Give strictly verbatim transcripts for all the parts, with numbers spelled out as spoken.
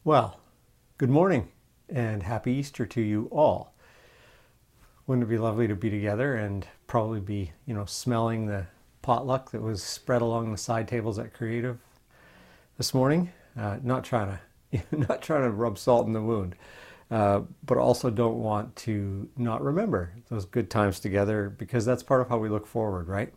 Well, good morning and happy Easter to you all. Wouldn't it be lovely to be together and probably be, you know, smelling the potluck that was spread along the side tables at Creative this morning? Uh, not trying to, not trying to rub salt in the wound, uh, but also don't want to not remember those good times together because that's part of how we look forward, right?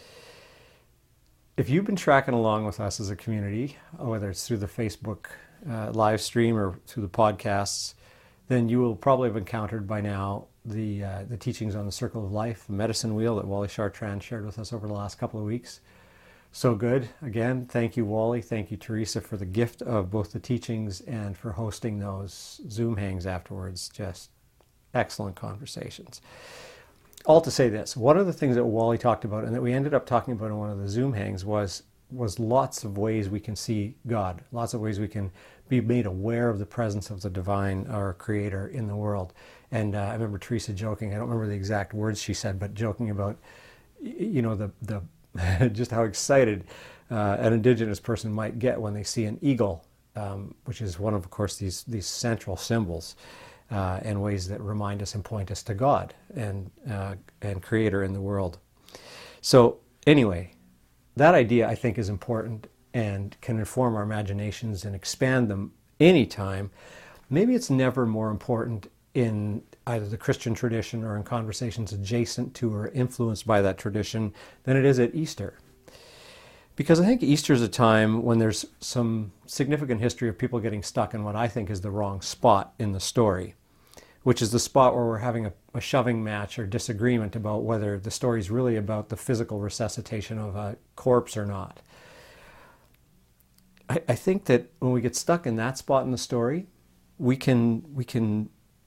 If you've been tracking along with us as a community, whether it's through the Facebook uh, live stream or through the podcasts, then you will probably have encountered by now the uh, the teachings on the Circle of Life, the medicine wheel that Wally Chartrand shared with us over the last couple of weeks. So good. Again, thank you, Wally. Thank you, Teresa, for the gift of both the teachings and for hosting those Zoom hangs afterwards. Just excellent conversations. All to say this, one of the things that Wally talked about and that we ended up talking about in one of the Zoom hangs was was lots of ways we can see God, lots of ways we can be made aware of the presence of the divine, our creator, in the world. And uh, I remember Teresa joking, I don't remember the exact words she said, but joking about, you know, the, the just how excited uh, an Indigenous person might get when they see an eagle, um, which is one of, of course, these, these central symbols uh, and ways that remind us and point us to God and, uh, and creator in the world. So anyway, that idea, I think, is important and can inform our imaginations and expand them anytime. Maybe it's never more important in either the Christian tradition or in conversations adjacent to or influenced by that tradition than it is at Easter. Because I think Easter is a time when there's some significant history of people getting stuck in what I think is the wrong spot in the story, which is the spot where we're having a, a shoving match or disagreement about whether the story is really about the physical resuscitation of a corpse or not. I, I think that when we get stuck in that spot in the story, we can we can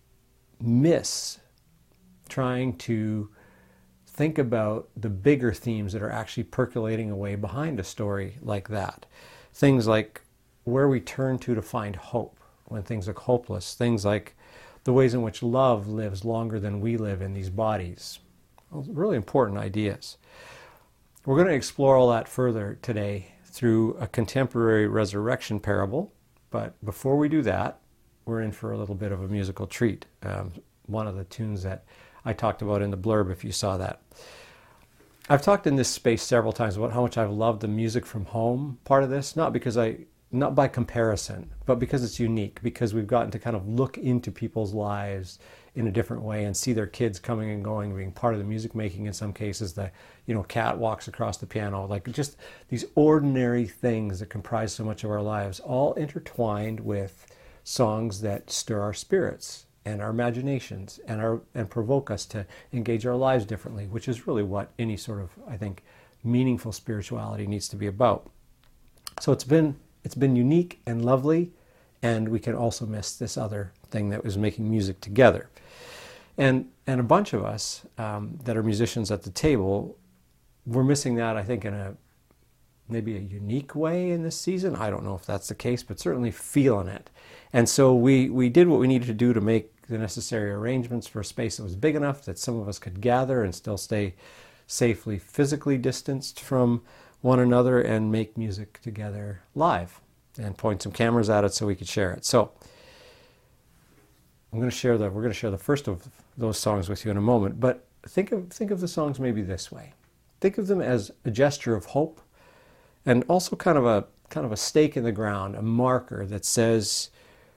miss trying to think about the bigger themes that are actually percolating away behind a story like that. Things like where we turn to to find hope when things look hopeless. Things like the ways in which love lives longer than we live in these bodies. Really important ideas. We're going to explore all that further today through a contemporary resurrection parable. But before we do that, we're in for a little bit of a musical treat. Um, one of the tunes that I talked about in the blurb, if you saw that. I've talked in this space several times about how much I've loved the music from home part of this, not because I not by comparison, but because it's unique, because we've gotten to kind of look into people's lives in a different way and see their kids coming and going, being part of the music making in some cases. The, you know, cat walks across the piano, like just these ordinary things that comprise so much of our lives, all intertwined with songs that stir our spirits and our imaginations and our and provoke us to engage our lives differently, which is really what any sort of, I think, meaningful spirituality needs to be about. So it's been It's been unique and lovely, and we can also miss this other thing that was making music together. And and a bunch of us um, that are musicians at the table, we're missing that, I think, in a maybe a unique way in this season. I don't know if that's the case, but certainly feeling it. And so we, we did what we needed to do to make the necessary arrangements for a space that was big enough that some of us could gather and still stay safely physically distanced from one another and make music together live and point some cameras at it so we could share it. So I'm going to share the we're going to share the first of those songs with you in a moment, but think of think of the songs maybe this way. Think of them as a gesture of hope and also kind of a kind of a stake in the ground, a marker that says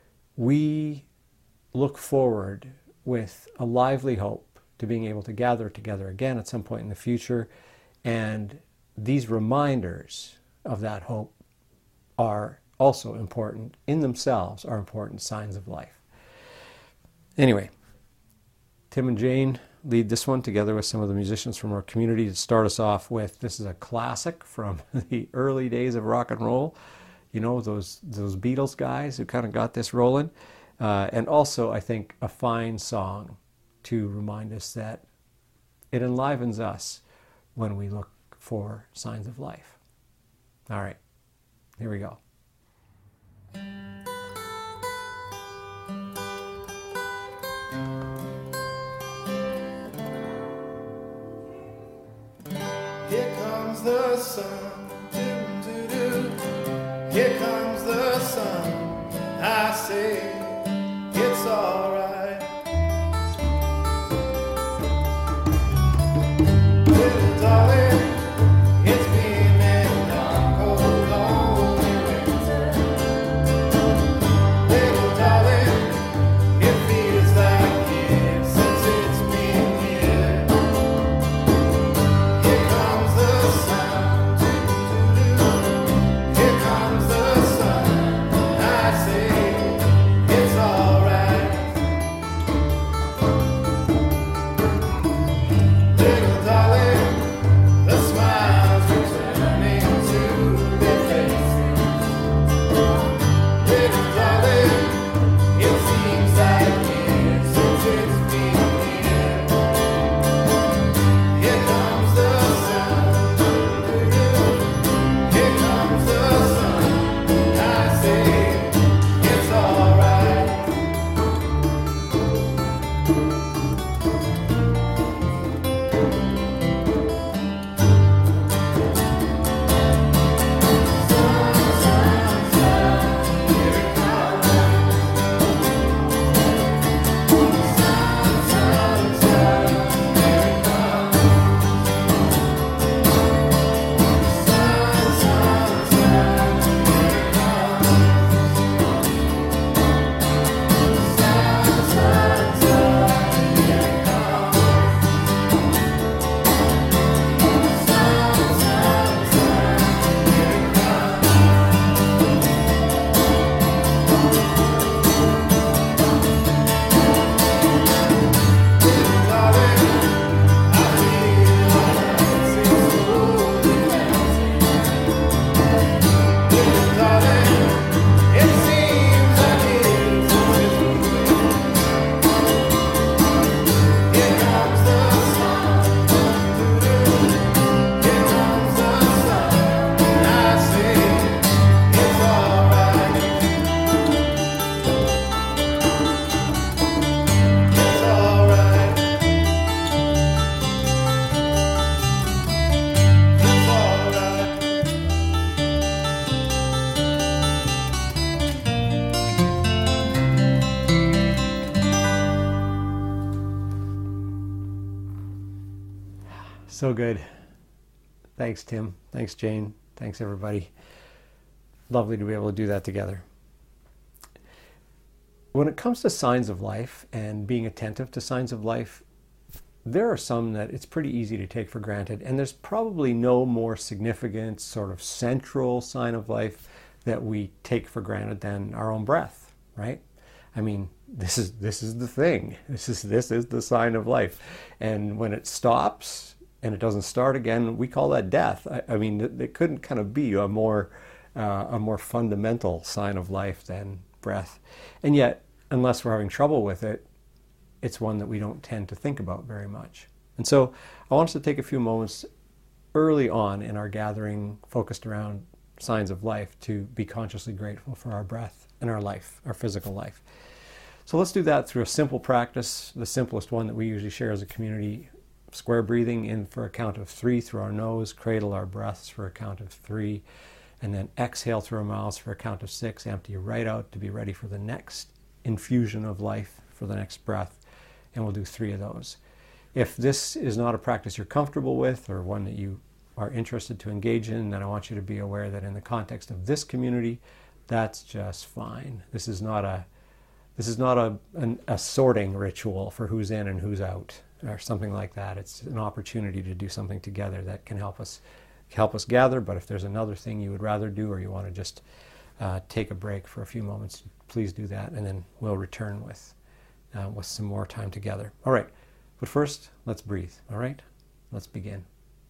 we look forward with a lively hope to being able to gather together again at some point in the future. And these reminders of that hope are also important in themselves, are important signs of life. Anyway, Tim and Jane lead this one together with some of the musicians from our community to start us off with. This is a classic from the early days of rock and roll. You know, those those Beatles guys who kind of got this rolling. Uh, and also, I think, a fine song to remind us that it enlivens us when we look for signs of life. All right, here we go. Here comes the sun, doo-doo-doo. Here comes the sun. I say it's alright. Little darling, it's been a long, cold, lonely winter. Little darling, it feels like years since it's been here. Here comes the sun, here comes the sun. I say it's alright. Little darling, the smiles returning to their faces. Little darling, it seems like years since it's been here. Here comes the sun, here comes the sun. I say it's alright. So good. Thanks, Tim. Thanks, Jane. Thanks, everybody. Lovely to be able to do that together. When it comes to signs of life and being attentive to signs of life, there are some that it's pretty easy to take for granted, and there's probably no more significant sort of central sign of life that we take for granted than our own breath, right? I mean, this is this is the thing. This is this is the sign of life. And when it stops and it doesn't start again, we call that death. I, I mean, it, it couldn't kind of be a more uh, a more fundamental sign of life than breath. And yet, unless we're having trouble with it, it's one that we don't tend to think about very much. And so I want us to take a few moments early on in our gathering focused around signs of life to be consciously grateful for our breath and our life, our physical life. So let's do that through a simple practice, the simplest one that we usually share as a community. Square breathing in for a count of three through our nose, cradle our breaths for a count of three, and then exhale through our mouths for a count of six, empty right out to be ready for the next infusion of life, for the next breath, and we'll do three of those. If this is not a practice you're comfortable with or one that you are interested to engage in, then I want you to be aware that in the context of this community, that's just fine. This is not a this is not a, an, a sorting ritual for who's in and who's out or something like that. It's an opportunity to do something together that can help us help us gather. But if there's another thing you would rather do, or you want to just uh, take a break for a few moments, please do that, and then we'll return with uh, with some more time together. All right, but first, let's breathe. All right, let's begin.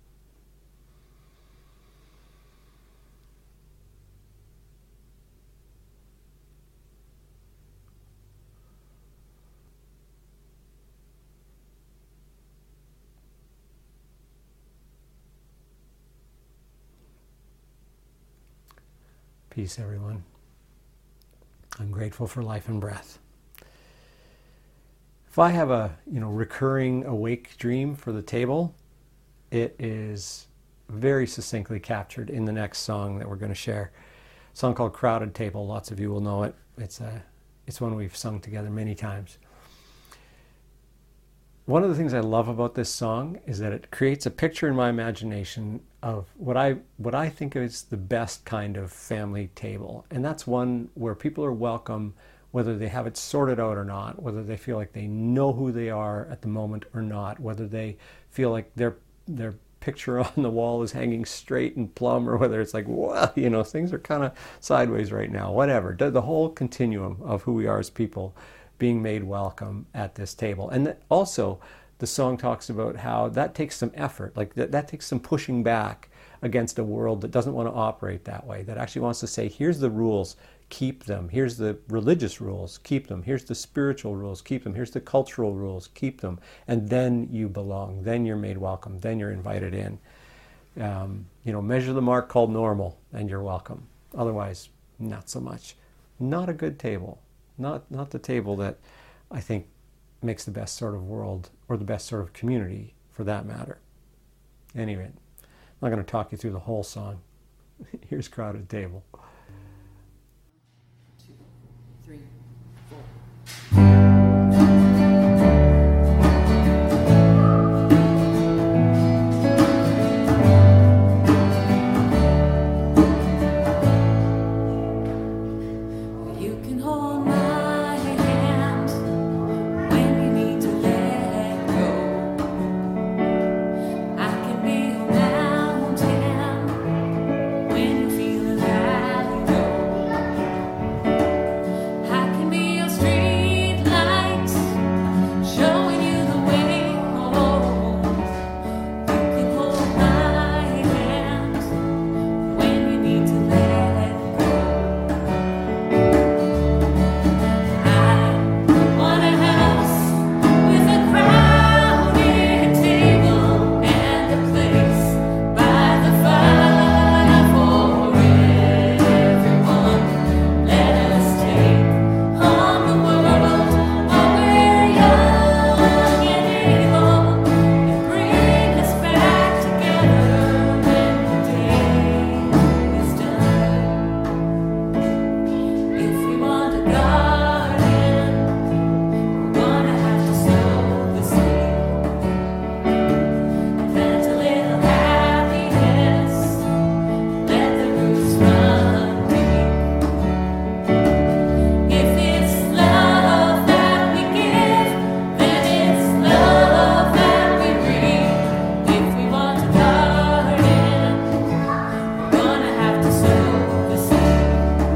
Peace, everyone. I'm grateful for life and breath. If I have a, you know, recurring awake dream for the table, it is very succinctly captured in the next song that we're going to share. song called Crowded Table. Lots of you will know it. It's a, it's one we've sung together many times. One of the things I love about this song is that it creates a picture in my imagination of what I what I think is the best kind of family table. And that's one where people are welcome, whether they have it sorted out or not, whether they feel like they know who they are at the moment or not, whether they feel like their their picture on the wall is hanging straight and plumb, or whether it's like, well, you know, things are kind of sideways right now, whatever. The whole continuum of who we are as people being made welcome at this table. And also, the song talks about how that takes some effort, like that, that takes some pushing back against a world that doesn't want to operate that way, that actually wants to say, here's the rules, keep them. Here's the religious rules, keep them. Here's the spiritual rules, keep them. Here's the cultural rules, keep them. And then you belong. Then you're made welcome. Then you're invited in. Um, you know, measure the mark called normal, and you're welcome. Otherwise, not so much. Not a good table. Not not the table that I think makes the best sort of world, or the best sort of community, for that matter. Anyway, I'm not going to talk you through the whole song. Here's Crowded Table. Two, three, four. You can hold my hand when you need to let go. I can be a mountain when you feel that go. I can be your street light, showing you the way home. You can hold my hand when you need to let go. I want a house with a crowded table and a place by the fire for everyone. Let us take on the world while we're young and able, and bring us back together when the day is done. If we want a garden, we're gonna have to sow the seed, plant a little happiness, let the roots run deep. If it's love that we give, then it's love that we reap. If we want a garden, we're gonna have to sow the seed.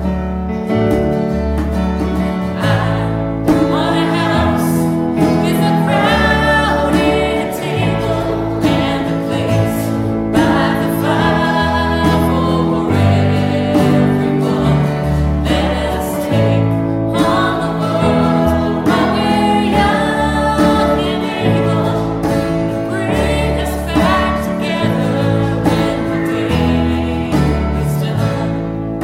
I want a house with a crowded table and a place by the fire for everyone. Let us take on the world while we're young and able, and bring us back together when the day is done.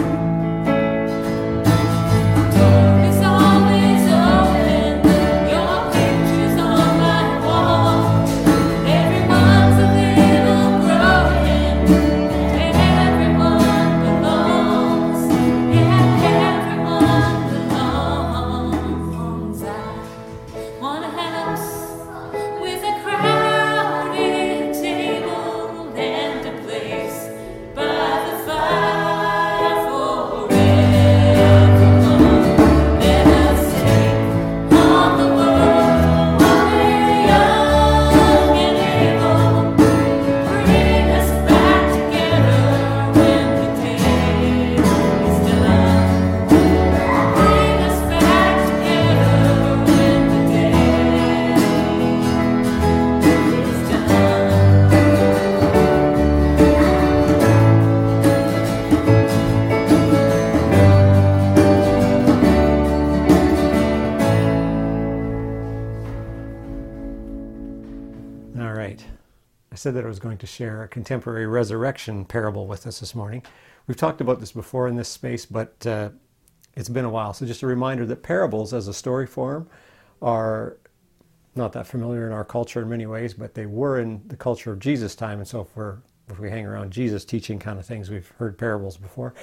Door is always open, your picture's on my wall. Everyone's a little broken, and everyone belongs. Yeah, everyone belongs. I want a house with a crowded table and a place by the fire for everyone. Let us take on the world while we're young and able, bring us back together when the day is done. Bring us back together when the day is done. All right. I said that I was going to share a contemporary resurrection parable with us this morning. We've talked about this before in this space, but uh, it's been a while. So just a reminder that parables as a story form are not that familiar in our culture in many ways, but they were in the culture of Jesus' time. And so if, we're, if we hang around Jesus teaching kind of things, we've heard parables before.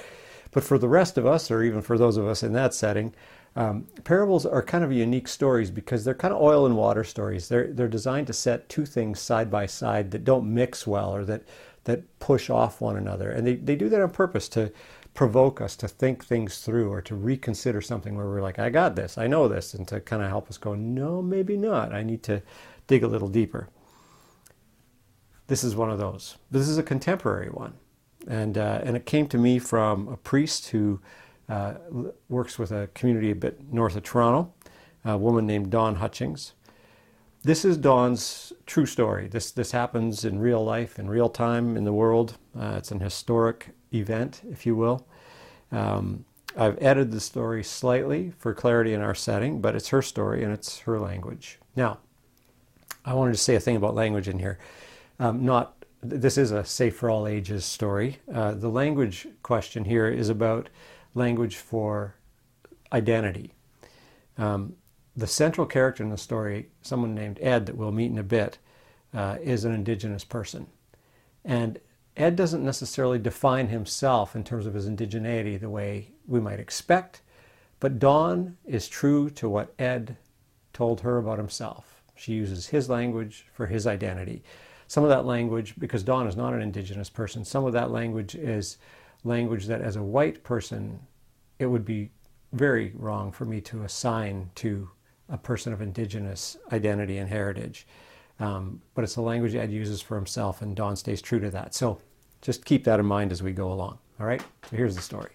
But for the rest of us, or even for those of us in that setting, um, parables are kind of unique stories because they're kind of oil and water stories. They're, they're designed to set two things side by side that don't mix well or that, that push off one another. And they, they do that on purpose to provoke us to think things through or to reconsider something where we're like, I got this, I know this, and to kind of help us go, no, maybe not. I need to dig a little deeper. This is one of those. This is a contemporary one. And, uh, and it came to me from a priest who uh, works with a community a bit north of Toronto, a woman named Dawn Hutchings. This is Dawn's true story. This, this happens in real life, in real time in the world. Uh, it's an historic event, if you will. Um, I've edited the story slightly for clarity in our setting, but it's her story and it's her language. Now, I wanted to say a thing about language in here. Um, not This is a safe for all ages story. Uh, the language question here is about language for identity. Um, the central character in the story, someone named Ed that we'll meet in a bit, uh, is an Indigenous person. And Ed doesn't necessarily define himself in terms of his indigeneity the way we might expect, but Dawn is true to what Ed told her about himself. She uses his language for his identity. Some of that language, because Dawn is not an Indigenous person, some of that language is language that as a white person, it would be very wrong for me to assign to a person of Indigenous identity and heritage. Um, but it's the language Ed uses for himself, and Dawn stays true to that. So just keep that in mind as we go along. All right, so here's the story.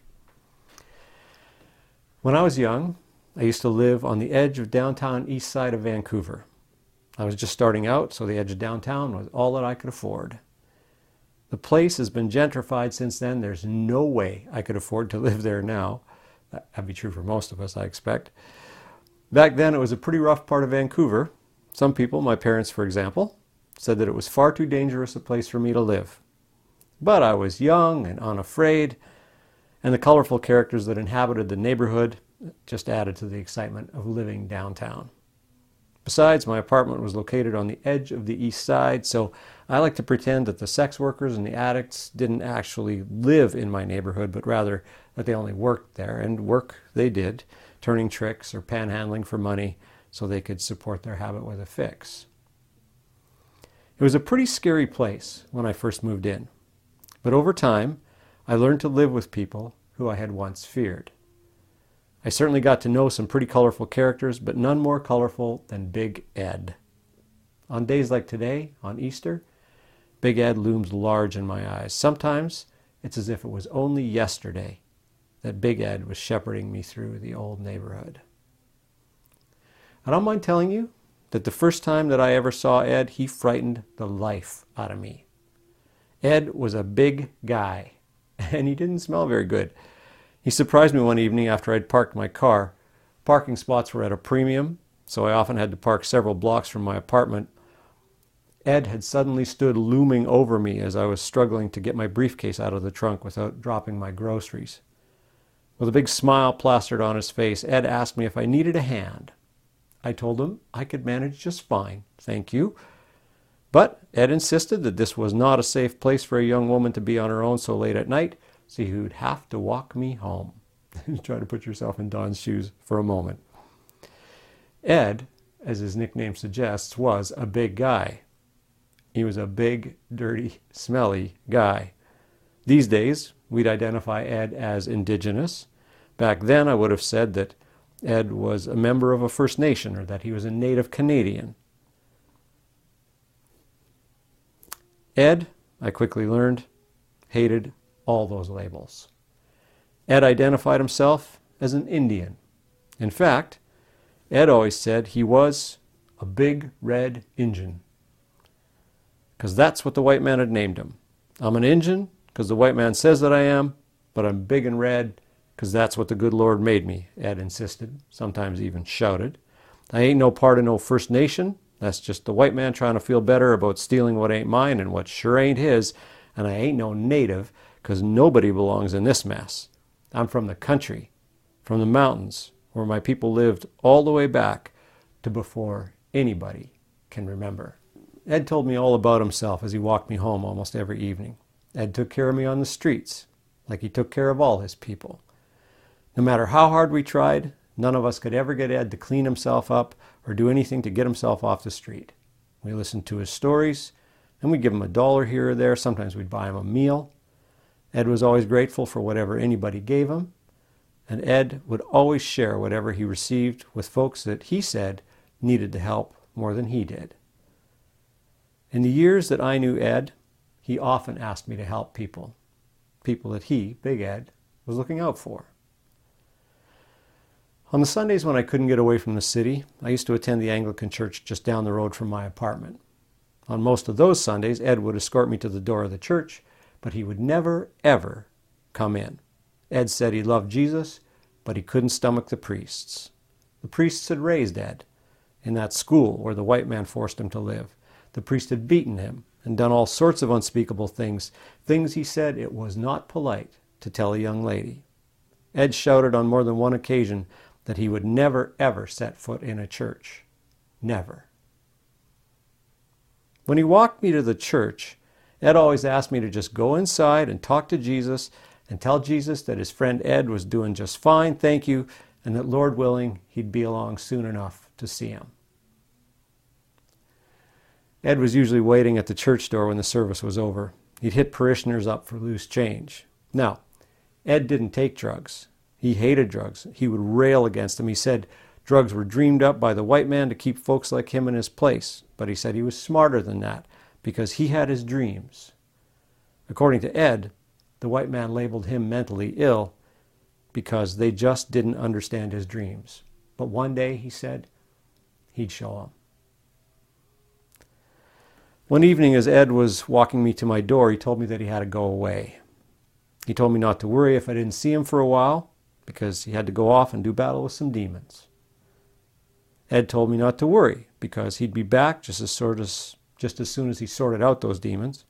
When I was young, I used to live on the edge of downtown east side of Vancouver. I was just starting out, so the edge of downtown was all that I could afford. The place has been gentrified since then. There's no way I could afford to live there now. That'd be true for most of us, I expect. Back then, it was a pretty rough part of Vancouver. Some people, my parents for example, said that it was far too dangerous a place for me to live. But I was young and unafraid, and the colorful characters that inhabited the neighborhood just added to the excitement of living downtown. Besides, my apartment was located on the edge of the east side, so I like to pretend that the sex workers and the addicts didn't actually live in my neighborhood, but rather that they only worked there, and work they did, turning tricks or panhandling for money so they could support their habit with a fix. It was a pretty scary place when I first moved in, but over time, I learned to live with people who I had once feared. I certainly got to know some pretty colorful characters, but none more colorful than Big Ed. On days like today, on Easter, Big Ed looms large in my eyes. Sometimes it's as if it was only yesterday that Big Ed was shepherding me through the old neighborhood. I don't mind telling you that the first time that I ever saw Ed, he frightened the life out of me. Ed was a big guy, and he didn't smell very good. He surprised me one evening after I'd parked my car. Parking spots were at a premium, so I often had to park several blocks from my apartment. Ed had suddenly stood looming over me as I was struggling to get my briefcase out of the trunk without dropping my groceries. With a big smile plastered on his face, Ed asked me if I needed a hand. I told him I could manage just fine, thank you. But Ed insisted that this was not a safe place for a young woman to be on her own so late at night, so he would have to walk me home. Try to put yourself in Don's shoes for a moment. Ed, as his nickname suggests, was a big guy. He was a big, dirty, smelly guy. These days, we'd identify Ed as Indigenous. Back then, I would have said that Ed was a member of a First Nation or that he was a Native Canadian. Ed, I quickly learned, hated all those labels. Ed identified himself as an Indian. In fact, Ed always said he was a big red Injun, because that's what the white man had named him. I'm an Injun because the white man says that I am, but I'm big and red because that's what the good Lord made me, Ed insisted, sometimes even shouted. I ain't no part of no First Nation. That's just the white man trying to feel better about stealing what ain't mine and what sure ain't his, and I ain't no native because nobody belongs in this mess. I'm from the country, from the mountains, where my people lived all the way back to before anybody can remember. Ed told me all about himself as he walked me home almost every evening. Ed took care of me on the streets, like he took care of all his people. No matter how hard we tried, none of us could ever get Ed to clean himself up or do anything to get himself off the street. We listened to his stories, and we'd give him a dollar here or there. Sometimes we'd buy him a meal. Ed was always grateful for whatever anybody gave him, and Ed would always share whatever he received with folks that he said needed the help more than he did. In the years that I knew Ed, he often asked me to help people, people that he, Big Ed, was looking out for. On the Sundays when I couldn't get away from the city, I used to attend the Anglican church just down the road from my apartment. On most of those Sundays, Ed would escort me to the door of the church, but he would never, ever come in. Ed said he loved Jesus, but he couldn't stomach the priests. The priests had raised Ed in that school where the white man forced him to live. The priest had beaten him and done all sorts of unspeakable things, things he said it was not polite to tell a young lady. Ed shouted on more than one occasion that he would never, ever set foot in a church. Never. When he walked me to the church, Ed always asked me to just go inside and talk to Jesus and tell Jesus that his friend Ed was doing just fine, thank you, and that Lord willing, he'd be along soon enough to see him. Ed was usually waiting at the church door when the service was over. He'd hit parishioners up for loose change. Now, Ed didn't take drugs. He hated drugs. He would rail against them. He said drugs were dreamed up by the white man to keep folks like him in his place. But he said he was smarter than that because he had his dreams. According to Ed, the white man labeled him mentally ill because they just didn't understand his dreams. But one day, he said, he'd show them. One evening as Ed was walking me to my door, he told me that he had to go away. He told me not to worry if I didn't see him for a while because he had to go off and do battle with some demons. Ed told me not to worry because he'd be back just as, sort of, just as soon as he sorted out those demons.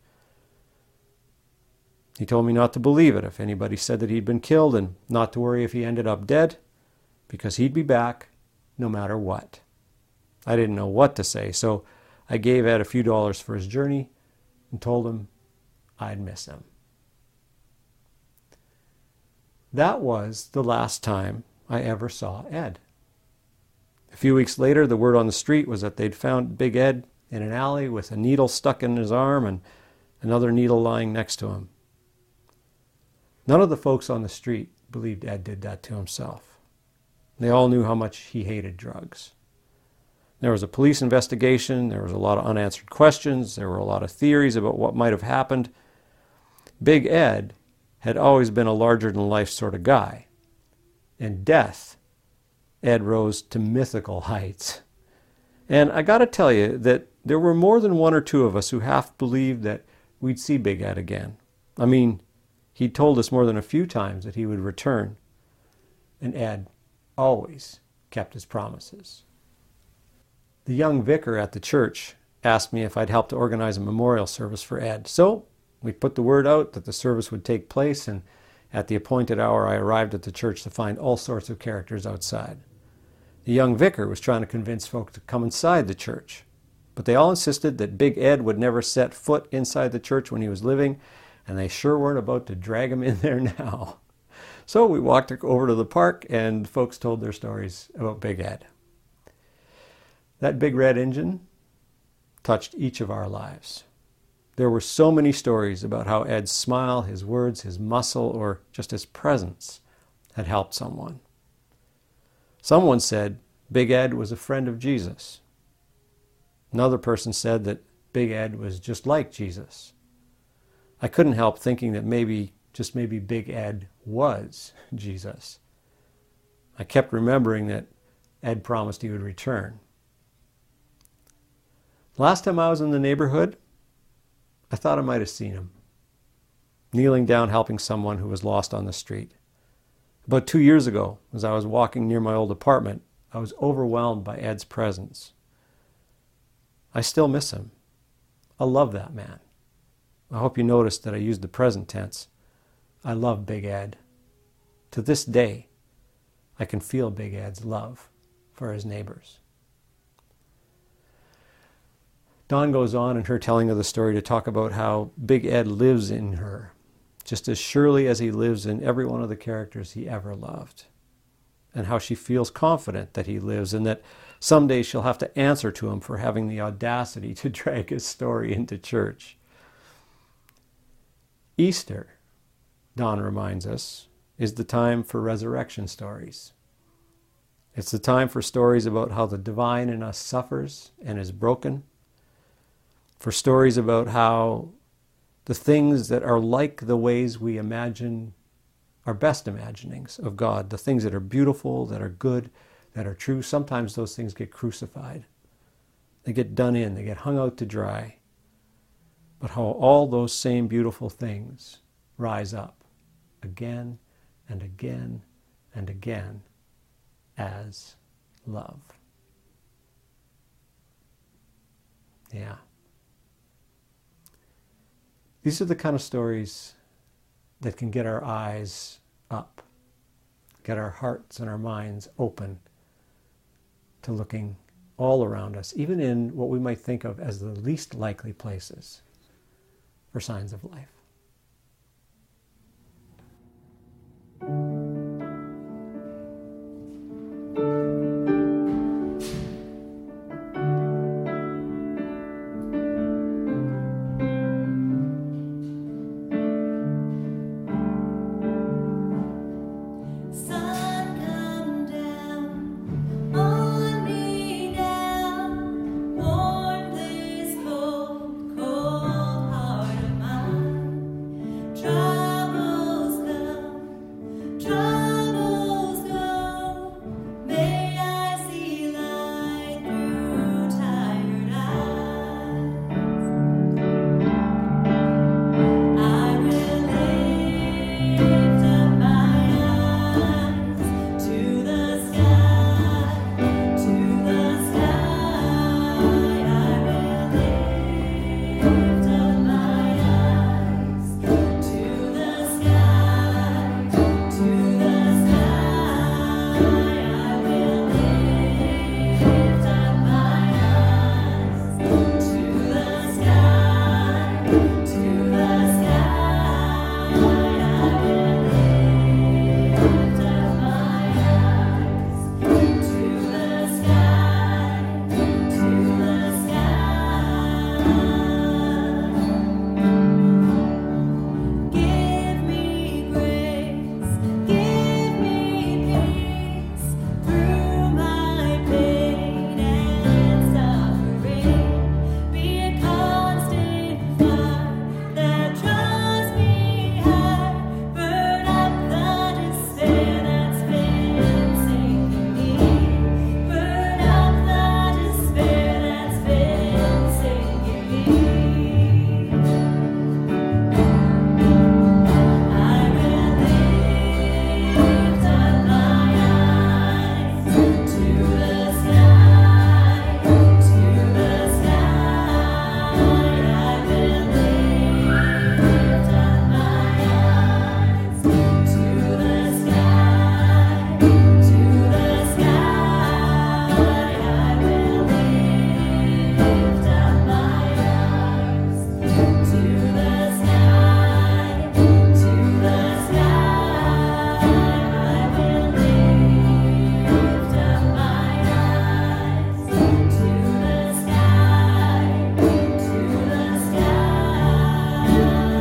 He told me not to believe it if anybody said that he'd been killed and not to worry if he ended up dead because he'd be back no matter what. I didn't know what to say, so I gave Ed a few dollars for his journey and told him I'd miss him. That was the last time I ever saw Ed. A few weeks later, the word on the street was that they'd found Big Ed in an alley with a needle stuck in his arm and another needle lying next to him. None of the folks on the street believed Ed did that to himself. They all knew how much he hated drugs. There was a police investigation, there was a lot of unanswered questions, there were a lot of theories about what might have happened. Big Ed had always been a larger-than-life sort of guy. In death, Ed rose to mythical heights. And I got to tell you that there were more than one or two of us who half believed that we'd see Big Ed again. I mean, he told us more than a few times that he would return. And Ed always kept his promises. The young vicar at the church asked me if I'd help to organize a memorial service for Ed. So we put the word out that the service would take place, and at the appointed hour I arrived at the church to find all sorts of characters outside. The young vicar was trying to convince folk to come inside the church, but they all insisted that Big Ed would never set foot inside the church when he was living, and they sure weren't about to drag him in there now. So we walked over to the park, and folks told their stories about Big Ed. That big red engine touched each of our lives. There were so many stories about how Ed's smile, his words, his muscle, or just his presence had helped someone. Someone said Big Ed was a friend of Jesus. Another person said that Big Ed was just like Jesus. I couldn't help thinking that maybe, just maybe Big Ed was Jesus. I kept remembering that Ed promised he would return. Last time I was in the neighborhood, I thought I might have seen him, kneeling down helping someone who was lost on the street. About two years ago, as I was walking near my old apartment, I was overwhelmed by Ed's presence. I still miss him. I love that man. I hope you noticed that I used the present tense. I love Big Ed. To this day, I can feel Big Ed's love for his neighbors. Dawn goes on in her telling of the story to talk about how Big Ed lives in her. just as surely as he lives in every one of the characters he ever loved. And how she feels confident that he lives, and that someday she'll have to answer to him for having the audacity to drag his story into church. Easter, Don reminds us, is the time for resurrection stories. It's the time for stories about how the divine in us suffers and is broken, for stories about how the things that are like the ways we imagine our best imaginings of God, the things that are beautiful, that are good, that are true, sometimes those things get crucified. They get done in, they get hung out to dry. But how all those same beautiful things rise up again and again and again as love. Yeah. These are the kind of stories that can get our eyes up, get our hearts and our minds open to looking all around us, even in what we might think of as the least likely places for signs of life. Sun come down on me now, warm this cold, cold heart of mine. Troubles come, troubles go. May I see light through tired eyes. I will lift up my eyes to the sky, to the sky. I will lift up my eyes to the sky, to the sky. I will lift up my eyes to the sky, to the sky. I will lift up my eyes to the sky, to the sky. Give me grace, give me peace through my pain and suffering. Be a constant fire that draws me high. Burn up the despair that's been sinking me. Burn up the despair that's been sinking me. I will lift up my eyes to the sky, to the sky. I will lift up my eyes to the sky, to the sky. I will lift up my eyes to the sky, to the sky. I will lift up my eyes to the sky, to the sky.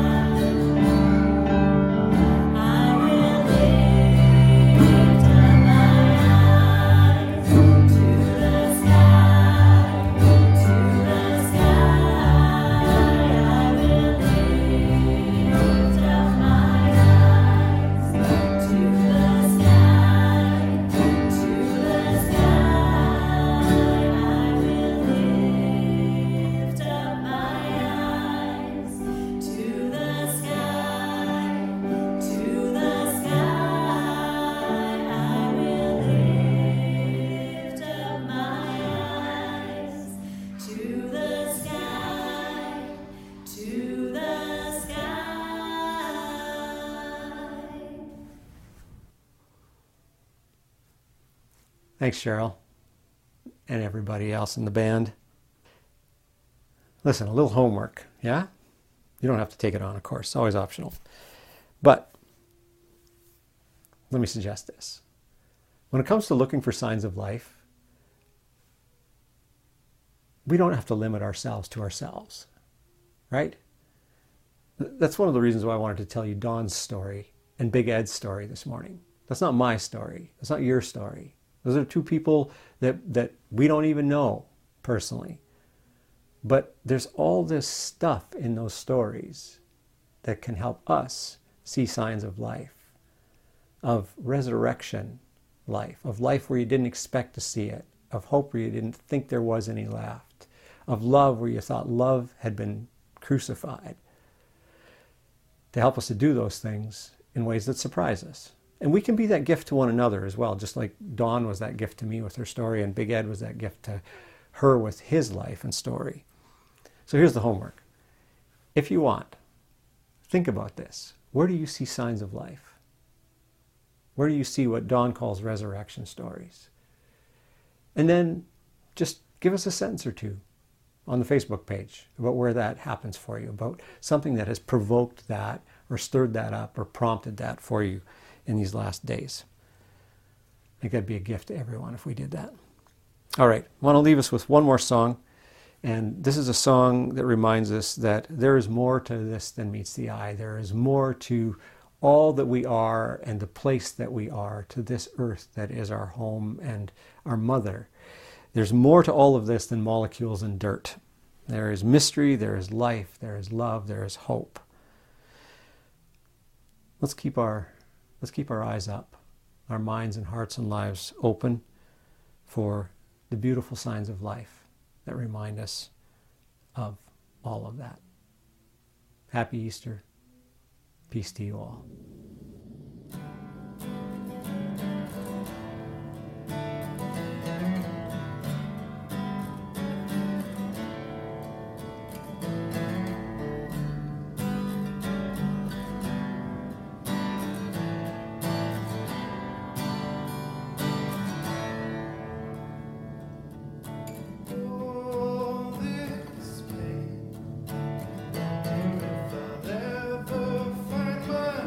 I will lift up my eyes to the sky, to the sky. I will lift up my eyes to the sky, to the sky. I will lift up my eyes to the sky, to the sky. I will lift up my eyes to the sky, to the sky. Thanks, Cheryl, and everybody else in the band. Listen, a little homework, yeah? You don't have to take it on, of course. It's always optional. But let me suggest this. When it comes to looking for signs of life, we don't have to limit ourselves to ourselves, right? That's one of the reasons why I wanted to tell you Don's story and Big Ed's story this morning. That's not my story. That's not your story. Those are two people that, that we don't even know personally. But there's all this stuff in those stories that can help us see signs of life, of resurrection life, of life where you didn't expect to see it, of hope where you didn't think there was any left, of love where you thought love had been crucified, to help us to do those things in ways that surprise us. And we can be that gift to one another as well, just like Dawn was that gift to me with her story, and Big Ed was that gift to her with his life and story. So here's the homework. If you want, think about this. Where do you see signs of life? Where do you see what Dawn calls resurrection stories? And then just give us a sentence or two on the Facebook page about where that happens for you, about something that has provoked that or stirred that up or prompted that for you in these last days. I think that'd be a gift to everyone if we did that. All right, I want to leave us with one more song. And this is a song that reminds us that there is more to this than meets the eye. There is more to all that we are and the place that we are, to this earth that is our home and our mother. There's more to all of this than molecules and dirt. There is mystery, there is life, there is love, there is hope. Let's keep our, let's keep our eyes up, our minds and hearts and lives open for the beautiful signs of life that remind us of all of that. Happy Easter. Peace to you all. All this pain, if I'll ever find my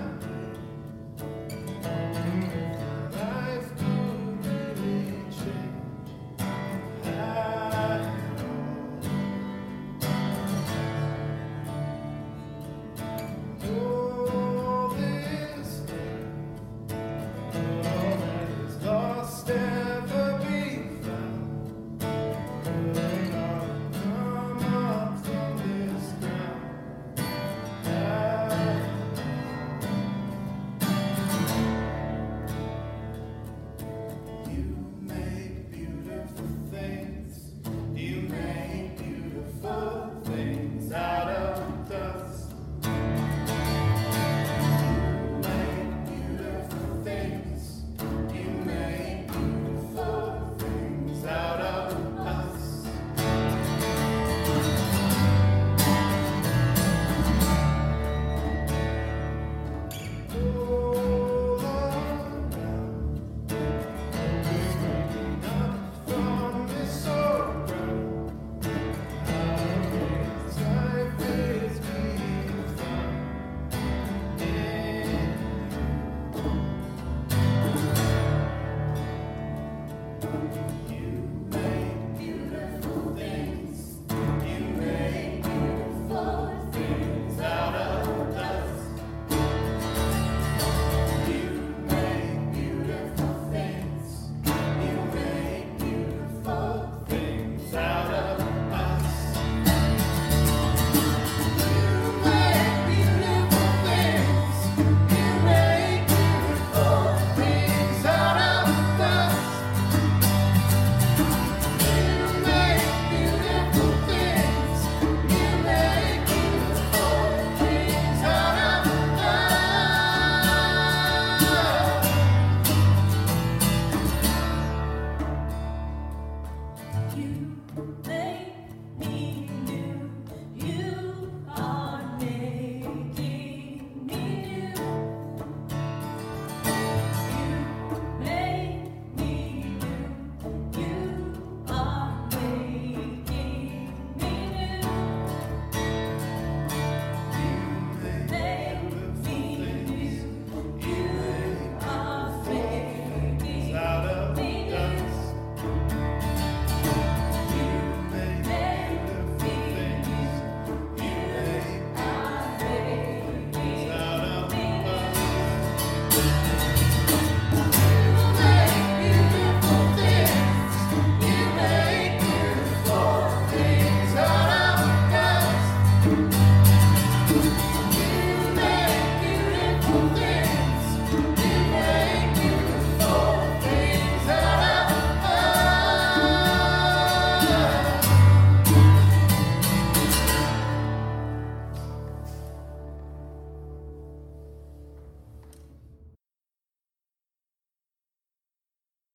You